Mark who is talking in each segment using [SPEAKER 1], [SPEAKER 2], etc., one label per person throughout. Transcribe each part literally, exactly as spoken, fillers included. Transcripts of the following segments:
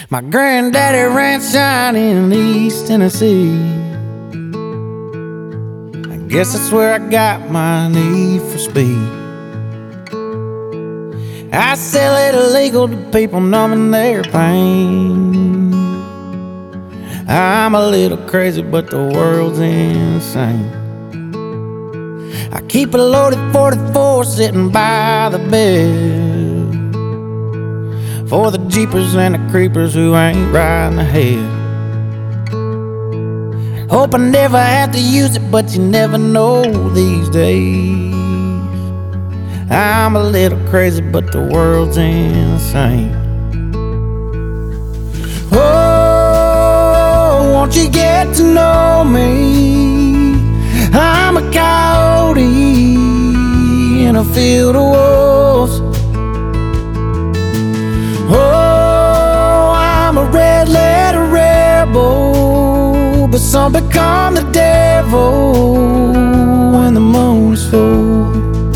[SPEAKER 1] My granddaddy ranched down in East Tennessee. I guess that's where I got my need for speed. I sell it illegal to people numbing their pain. I'm a little crazy, but the world's insane. I keep a loaded forty-four sitting by the bed for the jeepers and the creepers who ain't riding ahead. Hope I never have to use it, but you never know these days. I'm a little crazy, but the world's insane. Oh, won't you get to know me? I'm a coyote in a field of wolves. Oh, I'm a red letter rebel, but some become the devil when the moon is full.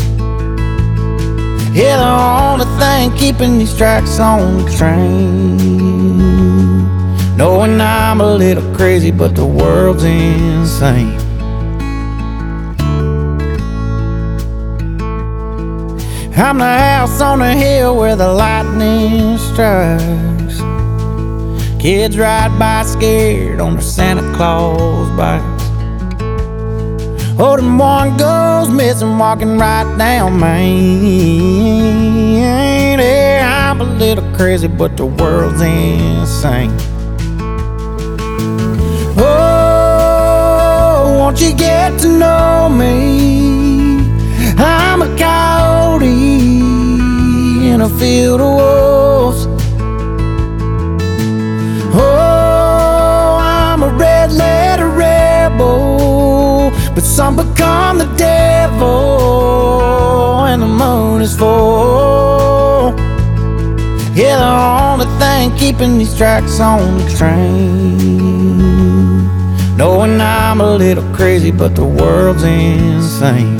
[SPEAKER 1] Yeah, the only thing keeping these tracks on the train, knowing I'm a little crazy, but the world's insane. I'm the house on the hill where the lightning strikes. Kids ride by scared on their Santa Claus bikes. Oh, then one goes missing walking right down Main. Yeah, I'm a little crazy, but the world's insane. Oh, won't you get to know me? I'm a coyote in a field of wolves. Oh, I'm a red letter rebel, but some become the devil when the moon is full. Yeah, the only thing keeping these tracks on the train, knowing I'm a little crazy, but the world's insane.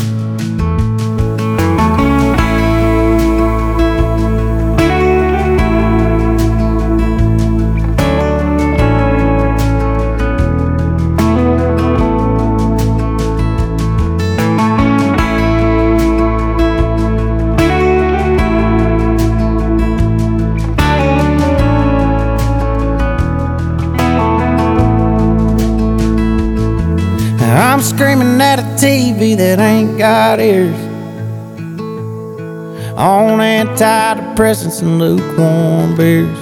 [SPEAKER 1] I'm screaming at a T V that ain't got ears, on antidepressants and lukewarm beers.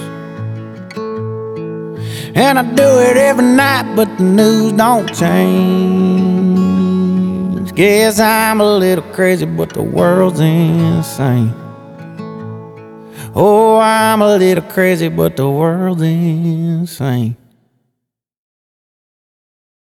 [SPEAKER 1] And I do it every night, but the news don't change. Guess I'm a little crazy, but the world's insane. Oh, I'm a little crazy, but the world's insane.